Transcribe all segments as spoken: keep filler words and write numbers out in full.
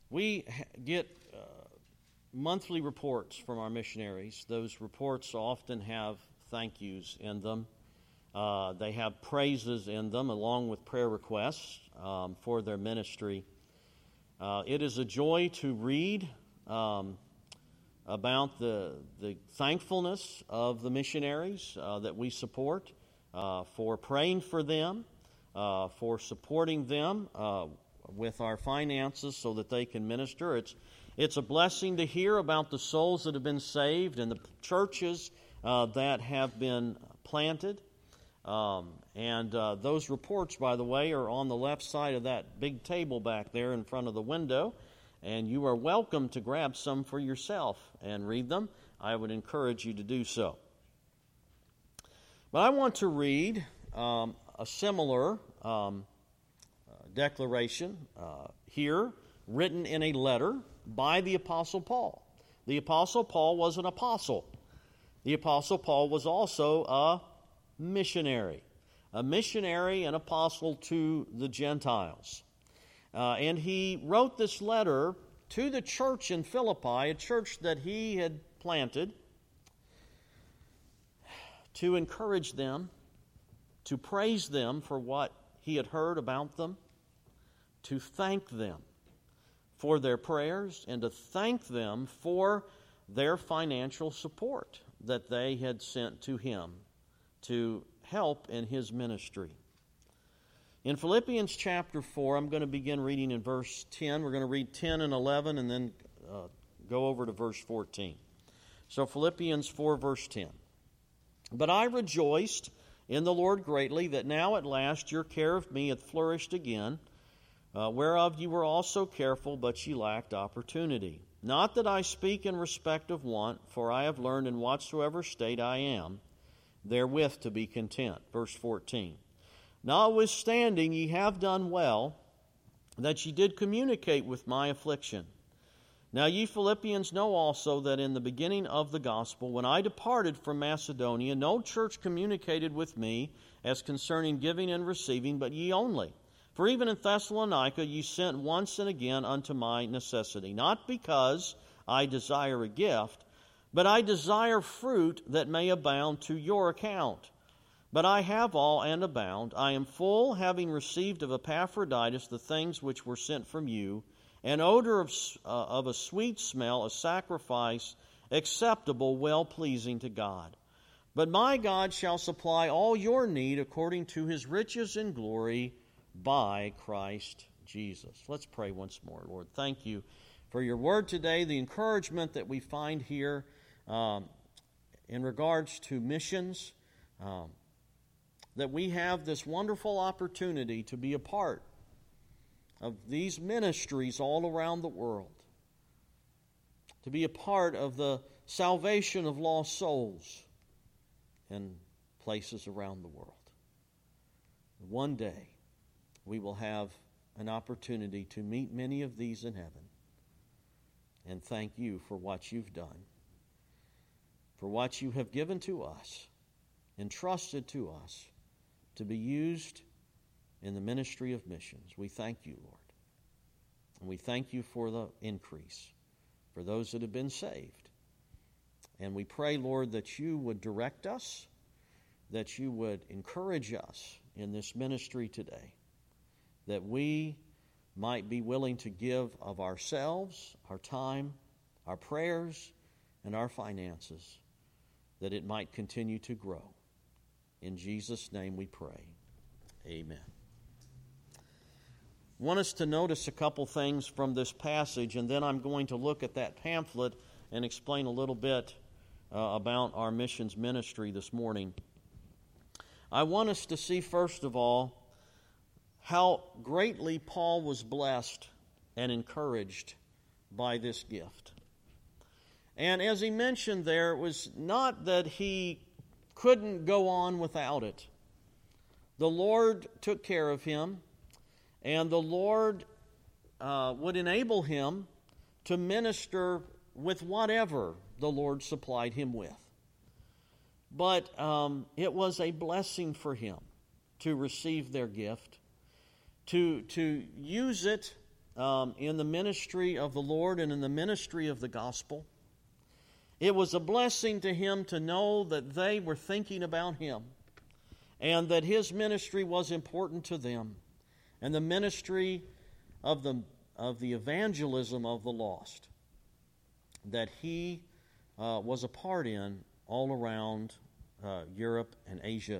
We get uh, monthly reports from our missionaries. Those reports often have thank yous in them. Uh, they have praises in them along with prayer requests um, for their ministry. Uh, it is a joy to read um, about the, the thankfulness of the missionaries uh, that we support, uh, for praying for them, uh, for supporting them uh, with our finances so that they can minister. It's, it's a blessing to hear about the souls that have been saved and the churches uh, that have been planted. Um, and uh, those reports, by the way, are on the left side of that big table back there in front of the window. And you are welcome to grab some for yourself and read them. I would encourage you to do so. But I want to read um, a similar um, uh, declaration uh, here, written in a letter by the Apostle Paul. The Apostle Paul was an apostle. The Apostle Paul was also a missionary. A missionary and apostle to the Gentiles. Uh, and he wrote this letter to the church in Philippi, a church that he had planted, to encourage them, to praise them for what he had heard about them, to thank them for their prayers, and to thank them for their financial support that they had sent to him to help in his ministry. In Philippians chapter four, I'm going to begin reading in verse ten. We're going to read ten and eleven and then uh, go over to verse fourteen. So Philippians four, verse ten. But I rejoiced in the Lord greatly that now at last your care of me hath flourished again, uh, whereof you were also careful, but ye lacked opportunity. Not that I speak in respect of want, for I have learned in whatsoever state I am, therewith to be content. Verse fourteen. Notwithstanding, ye have done well, that ye did communicate with my affliction. Now ye Philippians know also that in the beginning of the gospel, when I departed from Macedonia, no church communicated with me as concerning giving and receiving, but ye only. For even in Thessalonica ye sent once and again unto my necessity, not because I desire a gift, but I desire fruit that may abound to your account. But I have all and abound. I am full, having received of Epaphroditus the things which were sent from you, an odor of, uh, of a sweet smell, a sacrifice acceptable, well-pleasing to God. But my God shall supply all your need according to his riches in glory by Christ Jesus. Let's pray once more. Lord, thank you for your word today, the encouragement that we find here um, in regards to missions, um, that we have this wonderful opportunity to be a part of these ministries all around the world, to be a part of the salvation of lost souls in places around the world. One day, we will have an opportunity to meet many of these in heaven and thank you for what you've done, for what you have given to us, entrusted to us, to be used in the ministry of missions. We thank you, Lord. And we thank you for the increase, for those that have been saved. And we pray, Lord, that you would direct us, that you would encourage us in this ministry today, that we might be willing to give of ourselves, our time, our prayers, and our finances, that it might continue to grow. In Jesus' name we pray. Amen. I want us to notice a couple things from this passage, and then I'm going to look at that pamphlet and explain a little bit uh, about our missions ministry this morning. I want us to see, first of all, how greatly Paul was blessed and encouraged by this gift. And as he mentioned there, it was not that he couldn't go on without it. The Lord took care of him, and the Lord uh, would enable him to minister with whatever the Lord supplied him with. But um, it was a blessing for him to receive their gift, to, to use it um, in the ministry of the Lord and in the ministry of the gospel. It was a blessing to him to know that they were thinking about him and that his ministry was important to them, and the ministry of the, of the evangelism of the lost that he uh, was a part in all around uh, Europe and Asia.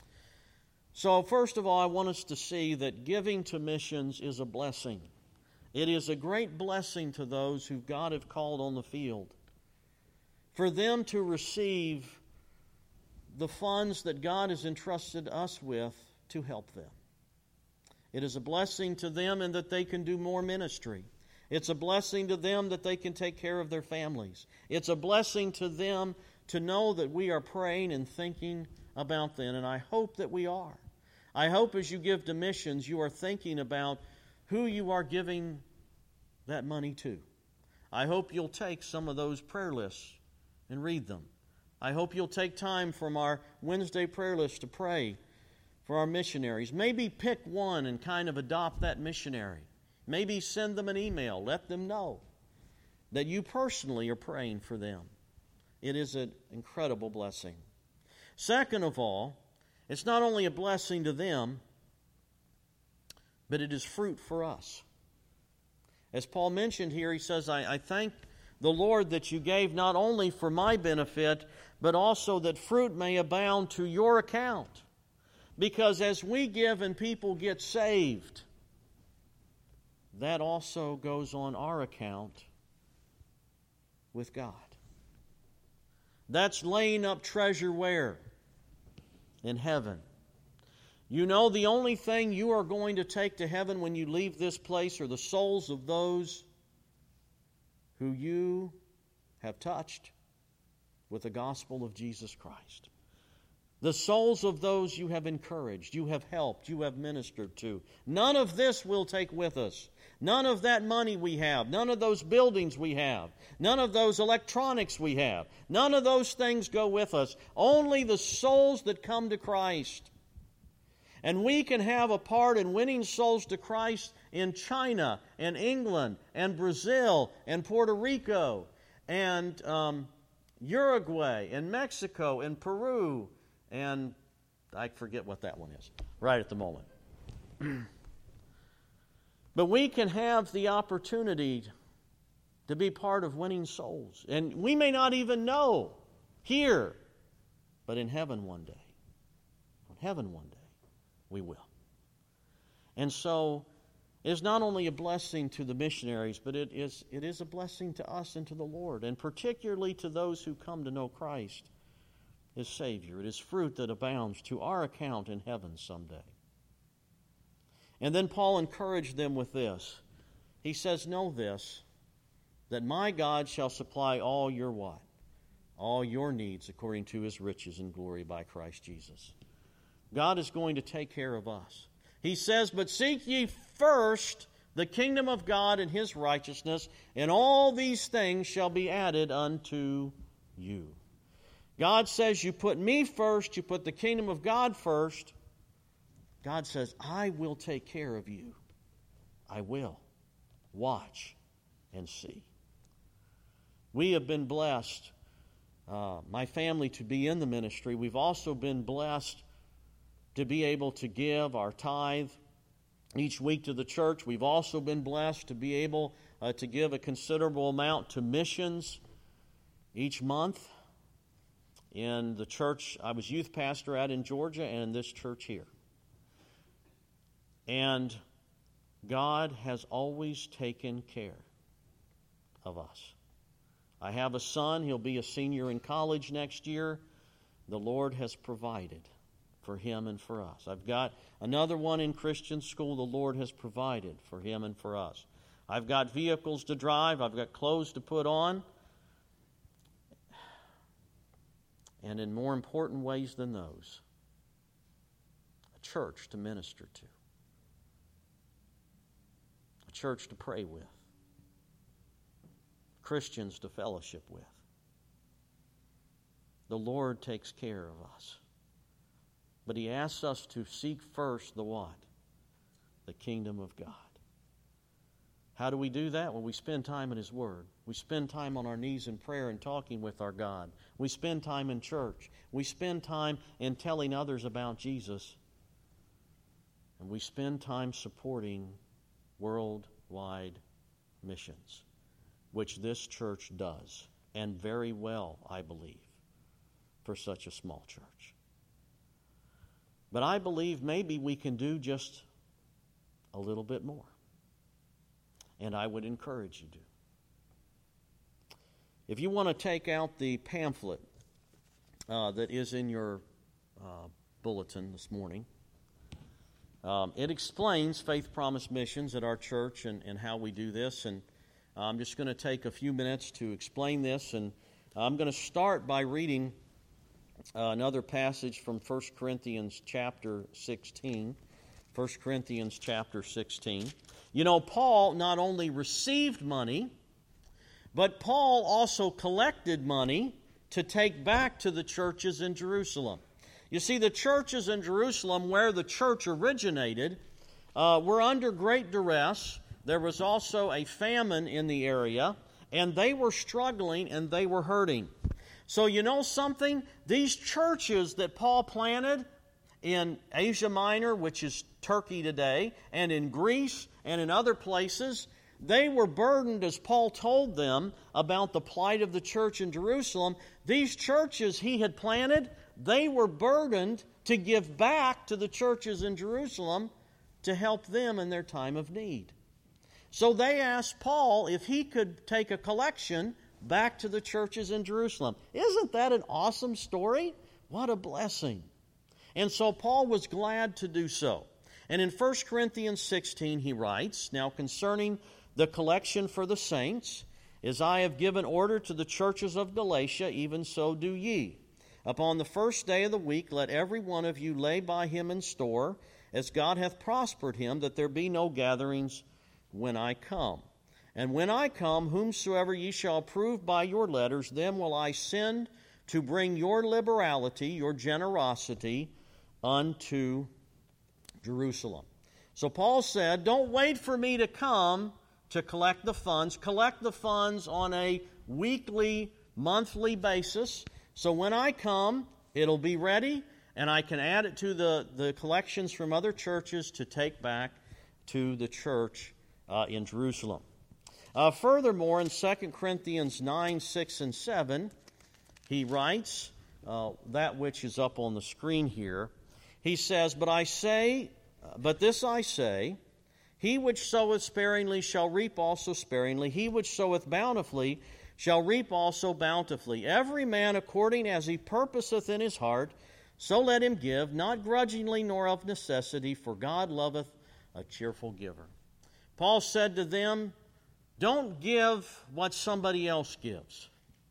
So first of all, I want us to see that giving to missions is a blessing. It is a great blessing to those who God have called on the field, for them to receive the funds that God has entrusted us with to help them. It is a blessing to them in that they can do more ministry. It's a blessing to them that they can take care of their families. It's a blessing to them to know that we are praying and thinking about them, and I hope that we are. I hope as you give to missions, you are thinking about who you are giving that money to. I hope you'll take some of those prayer lists and read them. I hope you'll take time from our Wednesday prayer list to pray for our missionaries. Maybe pick one and kind of adopt that missionary. Maybe send them an email. Let them know that you personally are praying for them. It is an incredible blessing. Second of all, it's not only a blessing to them, but it is fruit for us. As Paul mentioned here, he says, I, I thank the Lord that you gave not only for my benefit, but also that fruit may abound to your account. Because as we give and people get saved, that also goes on our account with God. That's laying up treasure where? In heaven. You know, the only thing you are going to take to heaven when you leave this place are the souls of those who you have touched with the gospel of Jesus Christ. The souls of those you have encouraged, you have helped, you have ministered to. None of this we'll take with us. None of that money we have. None of those buildings we have. None of those electronics we have. None of those things go with us. Only the souls that come to Christ. And we can have a part in winning souls to Christ in China and England and Brazil and Puerto Rico and um, Uruguay and Mexico and Peru and I forget what that one is right at the moment. But we can have the opportunity to be part of winning souls. And we may not even know here, but in heaven one day. In heaven one day, we will. And so, it is not only a blessing to the missionaries, but it is, it is a blessing to us and to the Lord, and particularly to those who come to know Christ as Savior. It is fruit that abounds to our account in heaven someday. And then Paul encouraged them with this. He says, know this, that my God shall supply all your what? All your needs according to His riches and glory by Christ Jesus. God is going to take care of us. He says, but seek ye first the kingdom of God and His righteousness, and all these things shall be added unto you. God says you put me first, you put the kingdom of God first. God says, I will take care of you. I will. Watch and see. We have been blessed, uh, my family, to be in the ministry. We've also been blessed to be able to give our tithe each week to the church. We've also been blessed to be able uh, to give a considerable amount to missions each month in the church I was youth pastor at in Georgia and in this church here. And God has always taken care of us. I have a son. He'll be a senior in college next year. The Lord has provided for him and for us. I've got another one in Christian school. The Lord has provided for him and for us. I've got vehicles to drive. I've got clothes to put on. And in more important ways than those, a church to minister to. A church to pray with. Christians to fellowship with. The Lord takes care of us. But He asks us to seek first the what? The kingdom of God. How do we do that? Well, we spend time in His Word. We spend time on our knees in prayer and talking with our God. We spend time in church. We spend time in telling others about Jesus. And we spend time supporting worldwide missions, which this church does, and very well, I believe, for such a small church. But I believe maybe we can do just a little bit more. And I would encourage you to. If you want to take out the pamphlet uh, that is in your uh, bulletin this morning, um, it explains Faith Promise Missions at our church and, and how we do this. And I'm just going to take a few minutes to explain this. And I'm going to start by reading uh, another passage from First Corinthians chapter sixteen. First Corinthians chapter sixteen. You know, Paul not only received money, but Paul also collected money to take back to the churches in Jerusalem. You see, the churches in Jerusalem, where the church originated, uh, were under great duress. There was also a famine in the area, and they were struggling and they were hurting. So you know something? These churches that Paul planted in Asia Minor, which is Turkey today, and in Greece and in other places, they were burdened, as Paul told them, about the plight of the church in Jerusalem. These churches he had planted, they were burdened to give back to the churches in Jerusalem to help them in their time of need. So they asked Paul if he could take a collection back to the churches in Jerusalem. Isn't that an awesome story? What a blessing. And so Paul was glad to do so. And in First Corinthians sixteen he writes, "Now concerning the collection for the saints, as I have given order to the churches of Galatia, even so do ye. Upon the first day of the week let every one of you lay by him in store, as God hath prospered him, that there be no gatherings when I come. And when I come, whomsoever ye shall approve by your letters, them will I send to bring your liberality, your generosity, unto Jerusalem." So Paul said, don't wait for me to come to collect the funds. Collect the funds on a weekly, monthly basis. So when I come, it'll be ready, and I can add it to the, the collections from other churches to take back to the church uh, in Jerusalem. Uh, furthermore, in Second Corinthians nine, six, and seven, he writes, uh, that which is up on the screen here, he says, But I say, but this I say, he which soweth sparingly shall reap also sparingly. He which soweth bountifully shall reap also bountifully. Every man according as he purposeth in his heart, so let him give, not grudgingly nor of necessity, for God loveth a cheerful giver. Paul said to them, don't give what somebody else gives.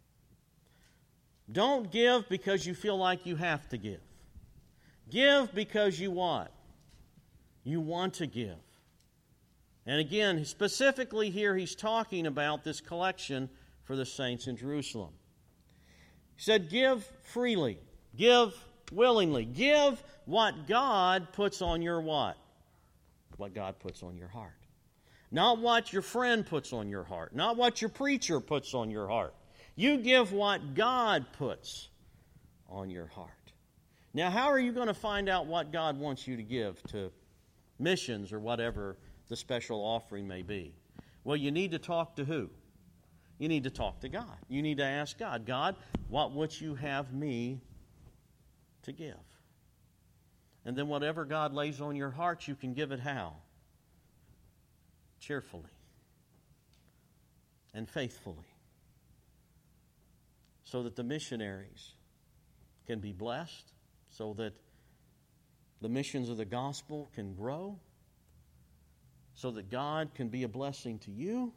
Don't give because you feel like you have to give. Give because you what? You want to give. And again, specifically here, he's talking about this collection for the saints in Jerusalem. He said, give freely. Give willingly. Give what God puts on your what? What God puts on your heart. Not what your friend puts on your heart. Not what your preacher puts on your heart. You give what God puts on your heart. Now, how are you going to find out what God wants you to give to missions or whatever the special offering may be? Well, you need to talk to who? You need to talk to God. You need to ask God, God, what would you have me to give? And then whatever God lays on your heart, you can give it how? Cheerfully and faithfully, so that the missionaries can be blessed, so that the missions of the gospel can grow, so that God can be a blessing to you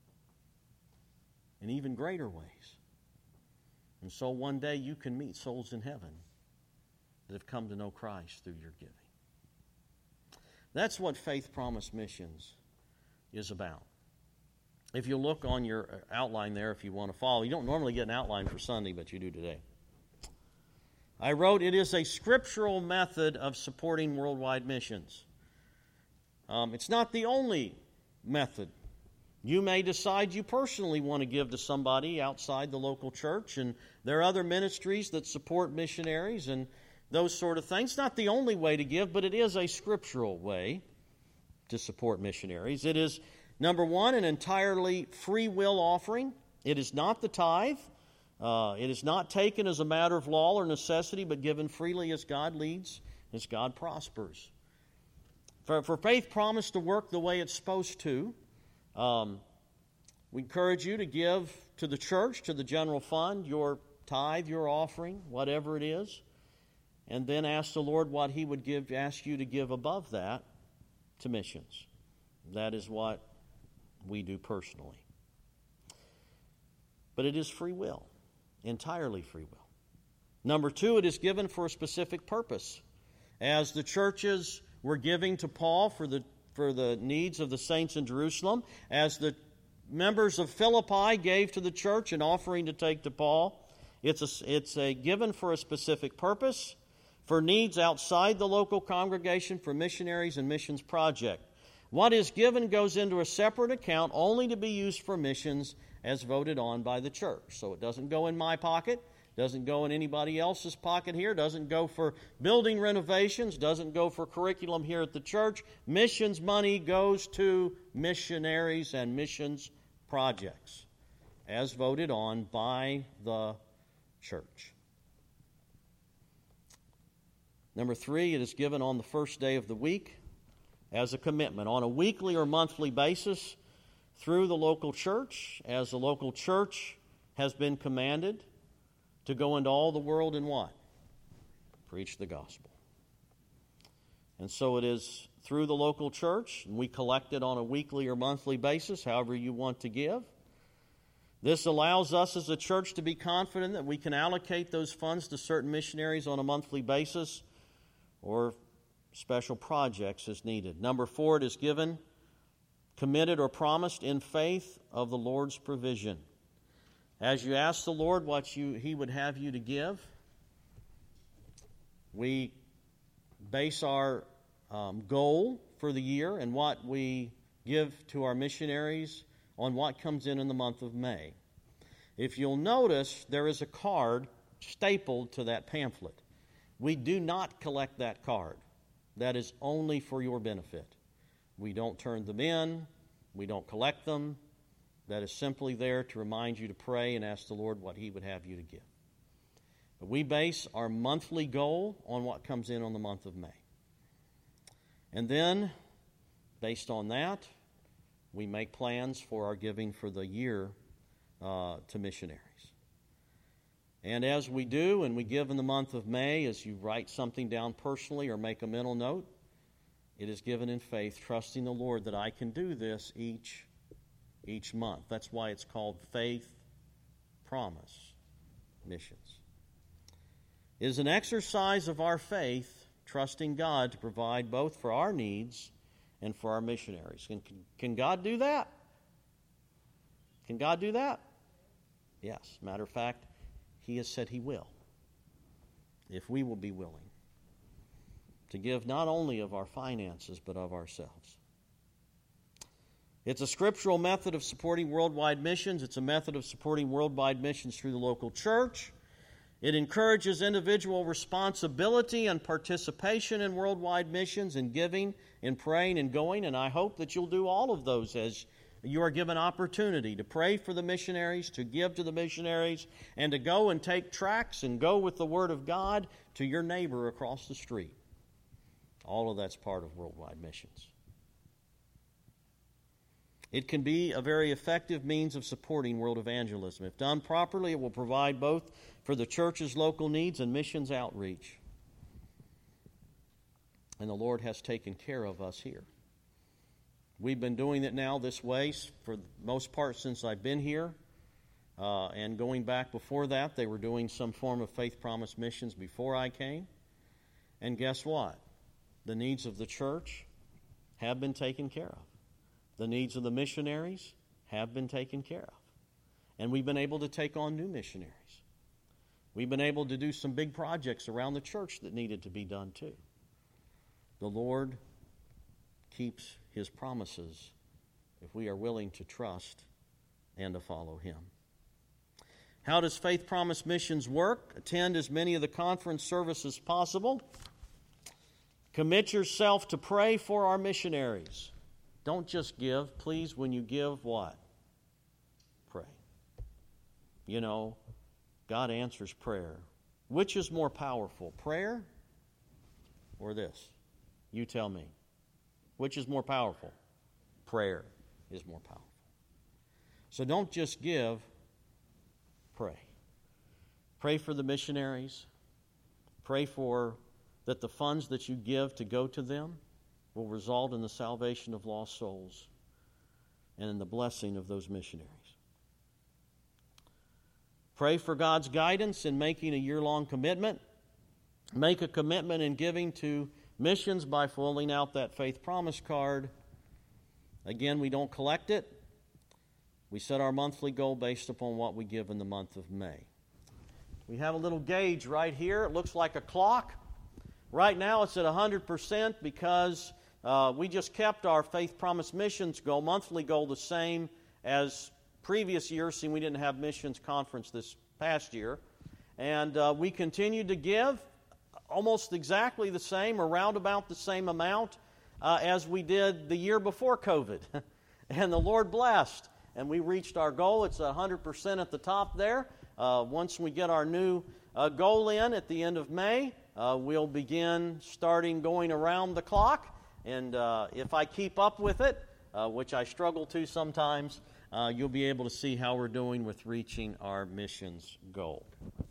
in even greater ways. And so one day you can meet souls in heaven that have come to know Christ through your giving. That's what Faith Promise Missions is about. If you look on your outline there, if you want to follow, you don't normally get an outline for Sunday, but you do today. I wrote, it is a scriptural method of supporting worldwide missions. Um, it's not the only method You may decide you personally want to give to somebody outside the local church, and there are other ministries that support missionaries and those sort of things. Not the only way to give, but it is a scriptural way to support missionaries. It is, number one, an entirely free will offering. It is not the tithe. Uh, it is not taken as a matter of law or necessity, but given freely as God leads, as God prospers. For, for faith promise to work the way it's supposed to, um, we encourage you to give to the church, to the general fund, your tithe, your offering, whatever it is, and then ask the Lord what He would give, ask you to give above that to missions. That is what we do personally. But it is free will, entirely free will. Number two, it is given for a specific purpose. As the churches were giving to Paul for the for the needs of the saints in Jerusalem, as the members of Philippi gave to the church an offering to take to Paul, it's a, it's a given for a specific purpose, for needs outside the local congregation, for missionaries and missions project. What is given goes into a separate account only to be used for missions as voted on by the church. So it doesn't go in my pocket, doesn't go in anybody else's pocket here, doesn't go for building renovations, doesn't go for curriculum here at the church. Missions money goes to missionaries and missions projects as voted on by the church. Number three, it is given on the first day of the week as a commitment on a weekly or monthly basis through the local church, as the local church has been commanded to go into all the world and what? Preach the gospel. And so it is through the local church, and we collect it on a weekly or monthly basis, however you want to give. This allows us as a church to be confident that we can allocate those funds to certain missionaries on a monthly basis or special projects as needed. Number four, it is given, committed, or promised in faith of the Lord's provision. As you ask the Lord what you, He would have you to give, we base our um, goal for the year and what we give to our missionaries on what comes in in the month of May. If you'll notice, there is a card stapled to that pamphlet. We do not collect that card. That is only for your benefit. We don't turn them in. We don't collect them. That is simply there to remind you to pray and ask the Lord what He would have you to give. But we base our monthly goal on what comes in on the month of May. And then, based on that, we make plans for our giving for the year uh, to missionaries. And as we do, and we give in the month of May, as you write something down personally or make a mental note, it is given in faith, trusting the Lord that I can do this each, each month. That's why it's called Faith Promise Missions. It is an exercise of our faith, trusting God to provide both for our needs and for our missionaries. Can, can, can God do that? Can God do that? Yes. Matter of fact, He has said He will, if we will be willing to give not only of our finances, but of ourselves. It's a scriptural method of supporting worldwide missions. It's a method of supporting worldwide missions through the local church. It encourages individual responsibility and participation in worldwide missions, in giving, in praying, and going. And I hope that you'll do all of those as you are given opportunity to pray for the missionaries, to give to the missionaries, and to go and take tracts and go with the Word of God to your neighbor across the street. All of that's part of worldwide missions. It can be a very effective means of supporting world evangelism. If done properly, it will provide both for the church's local needs and missions outreach. And the Lord has taken care of us here. We've been doing it now this way for the most part since I've been here. Uh, and going back before that, they were doing some form of Faith Promise missions before I came. And guess what? The needs of the church have been taken care of. The needs of the missionaries have been taken care of. And we've been able to take on new missionaries. We've been able to do some big projects around the church that needed to be done too. The Lord keeps His promises if we are willing to trust and to follow Him. How does Faith Promise Missions work? Attend as many of the conference services as possible. Commit yourself to pray for our missionaries. Don't just give. Please, when you give, what? Pray. You know, God answers prayer. Which is more powerful, prayer or this? You tell me. Which is more powerful? Prayer is more powerful. So don't just give, pray. Pray for the missionaries. Pray for that the funds that you give to go to them will result in the salvation of lost souls and in the blessing of those missionaries. Pray for God's guidance in making a year-long commitment. Make a commitment in giving to missions by filling out that Faith Promise card. Again, we don't collect it. We set our monthly goal based upon what we give in the month of May. We have a little gauge right here. It looks like a clock. Right now it's at one hundred percent because uh, we just kept our Faith Promise Missions goal, monthly goal, the same as previous years, seeing we didn't have missions conference this past year. And uh, we continued to give almost exactly the same, around about the same amount uh, as we did the year before COVID. And the Lord blessed. And we reached our goal. It's one hundred percent at the top there. Uh, once we get our new uh, goal in at the end of May, uh, we'll begin starting going around the clock. And uh, if I keep up with it, uh, which I struggle to sometimes, Uh, you'll be able to see how we're doing with reaching our missions goal.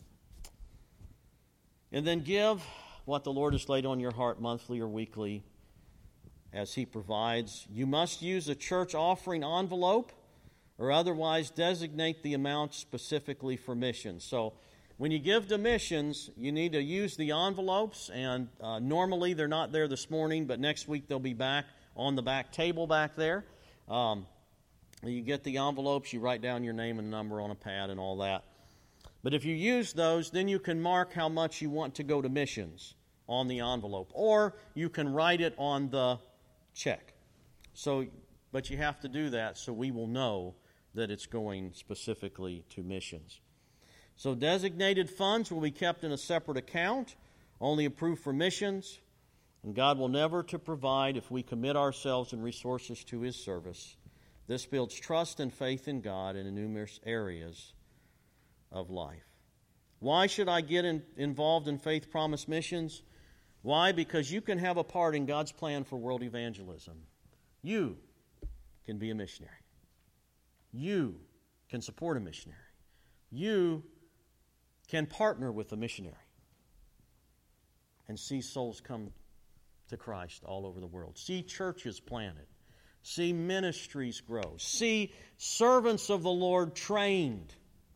And then give what the Lord has laid on your heart monthly or weekly as He provides. You must use a church offering envelope or otherwise designate the amount specifically for missions. So when you give to missions, you need to use the envelopes, and uh, normally they're not there this morning, but next week they'll be back on the back table back there. Um, You get the envelopes, you write down your name and number on a pad and all that. But if you use those, then you can mark how much you want to go to missions on the envelope. Or you can write it on the check. So, but you have to do that so we will know that it's going specifically to missions. So designated funds will be kept in a separate account, only approved for missions. And God will never to provide if we commit ourselves and resources to His service. This builds trust and faith in God in numerous areas of life. Why should I get in, involved in Faith Promise Missions? Why? Because you can have a part in God's plan for world evangelism. You can be a missionary. You can support a missionary. You can partner with a missionary and see souls come to Christ all over the world. See churches planted. See ministries grow. See servants of the Lord trained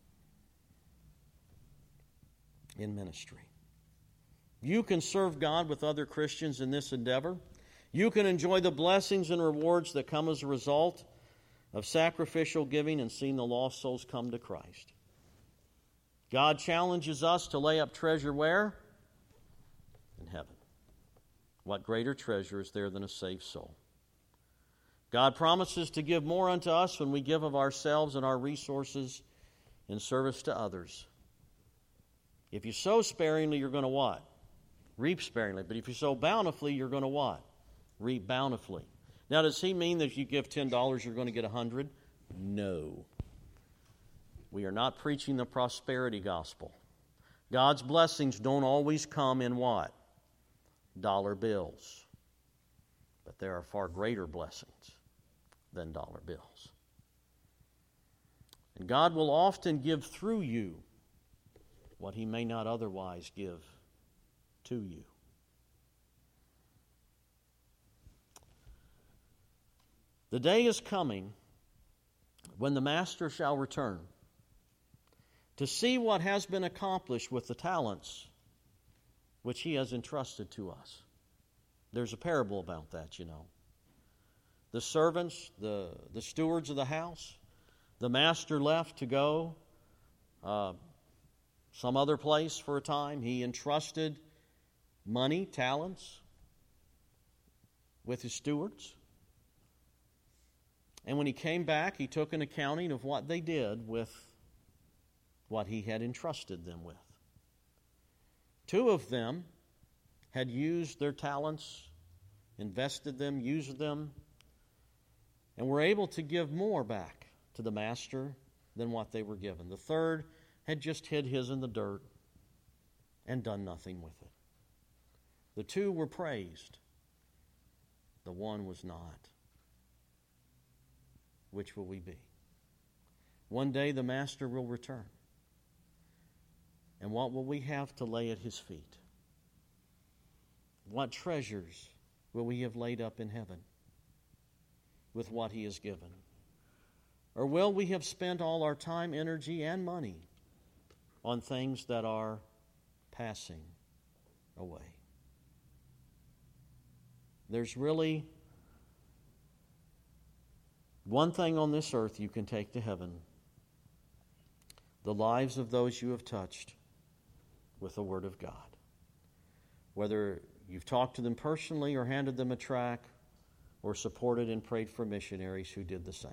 in ministry. You can serve God with other Christians in this endeavor. You can enjoy the blessings and rewards that come as a result of sacrificial giving and seeing the lost souls come to Christ. God challenges us to lay up treasure where? In heaven. What greater treasure is there than a saved soul? God promises to give more unto us when we give of ourselves and our resources in service to others. If you sow sparingly, you're going to what? Reap sparingly. But if you sow bountifully, you're going to what? Reap bountifully. Now, does He mean that if you give ten dollars, you're going to get one hundred dollars? No. We are not preaching the prosperity gospel. God's blessings don't always come in what? Dollar bills. But there are far greater blessings than dollar bills. And God will often give through you what He may not otherwise give to you. The day is coming when the Master shall return to see what has been accomplished with the talents which He has entrusted to us. There's a parable about that, you know. The servants, the, the stewards of the house, the master left to go uh, some other place for a time. He entrusted money, talents, with his stewards. And when he came back, he took an accounting of what they did with what he had entrusted them with. Two of them had used their talents, invested them, used them, and were able to give more back to the master than what they were given. The third had just hid his in the dirt and done nothing with it. The two were praised. The one was not. Which will we be? One day the master will return. And what will we have to lay at his feet? What treasures will we have laid up in heaven with what he has given? Or will we have spent all our time, energy, and money on things that are passing away? There's really one thing on this earth you can take to heaven: the lives of those you have touched with the Word of God. Whether you've talked to them personally or handed them a tract or supported and prayed for missionaries who did the same.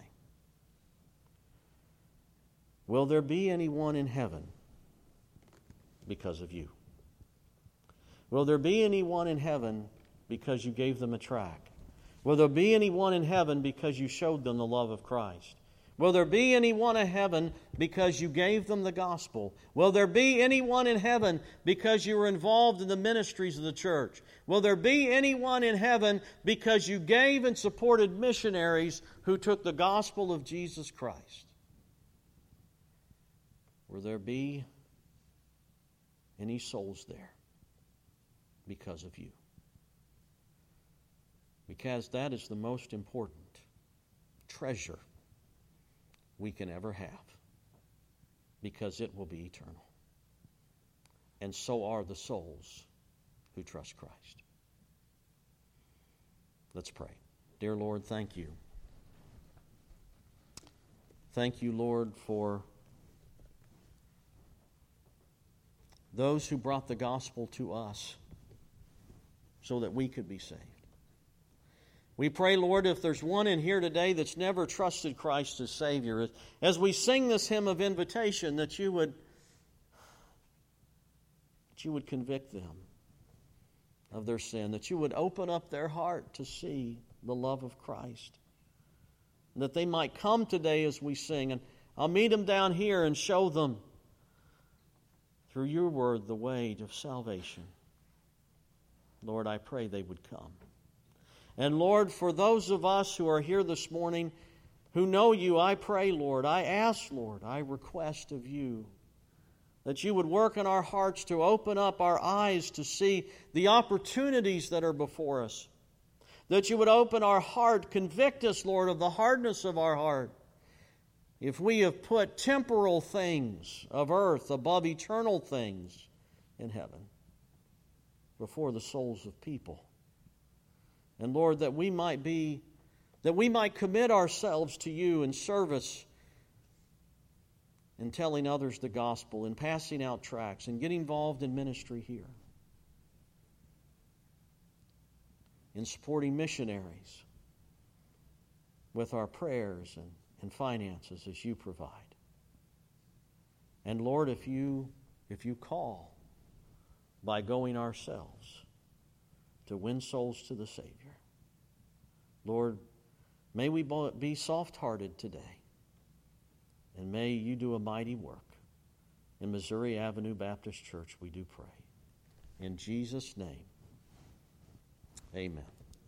Will there be anyone in heaven because of you? Will there be anyone in heaven because you gave them a tract? Will there be anyone in heaven because you showed them the love of Christ? Will there be anyone in heaven because you gave them the gospel? Will there be anyone in heaven because you were involved in the ministries of the church? Will there be anyone in heaven because you gave and supported missionaries who took the gospel of Jesus Christ? Will there be any souls there because of you? Because that is the most important treasure we can ever have, because it will be eternal. And so are the souls who trust Christ. Let's pray. Dear Lord, thank you. Thank you, Lord, for those who brought the gospel to us so that we could be saved. We pray, Lord, if there's one in here today that's never trusted Christ as Savior, as we sing this hymn of invitation, that you would, that you would convict them of their sin, that you would open up their heart to see the love of Christ, and that they might come today as we sing. And I'll meet them down here and show them through your word the way of salvation. Lord, I pray they would come. And Lord, for those of us who are here this morning who know you, I pray, Lord, I ask, Lord, I request of you that you would work in our hearts to open up our eyes to see the opportunities that are before us. That you would open our heart, convict us, Lord, of the hardness of our heart. If we have put temporal things of earth above eternal things in heaven before the souls of people. And Lord, that we might be, that we might commit ourselves to you in service, in telling others the gospel, in passing out tracts, and getting involved in ministry here, in supporting missionaries with our prayers and, and finances as you provide. And Lord, if you, if you call by going ourselves to win souls to the Savior, Lord, may we be soft-hearted today, and may you do a mighty work. In Missouri Avenue Baptist Church, we do pray. In Jesus' name, amen.